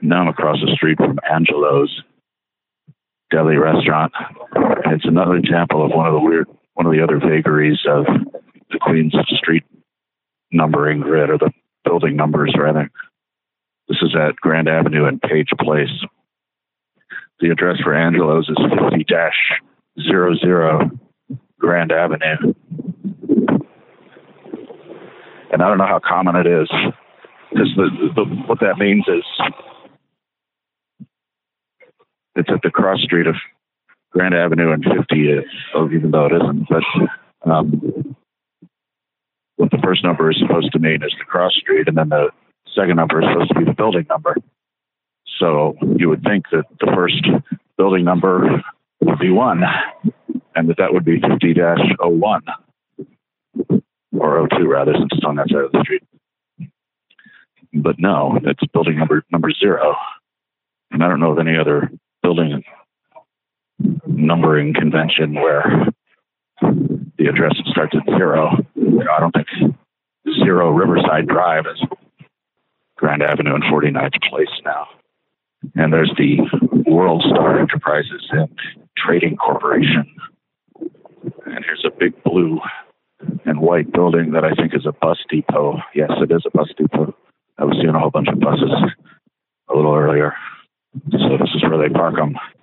Now I'm across the street from Angelo's Deli Restaurant. And it's another example of one of the other vagaries of the Queens Street numbering grid, or the building numbers rather. This is at Grand Avenue and Page Place. The address for Angelo's is 50-00 Grand Avenue. And I don't know how common it is, because what that means is it's at the cross street of Grand Avenue and 50, even though it isn't. But what the first number is supposed to mean is the cross street, and then the second number is supposed to be the building number. So you would think that the first building number would be 1, and that would be 50-01. Or 02 rather, since it's on that side of the street. But no, it's building number 0. And I don't know of any other building numbering convention where the address starts at 0. I don't think 0 Riverside Drive is Grand Avenue and 49th Place now. And there's the World Star Enterprises and Trading Corporation. And here's a big blue and white building that I think is a bus depot. Yes, it is a bus depot. I was seeing a whole bunch of buses a little earlier. So this is where they park them.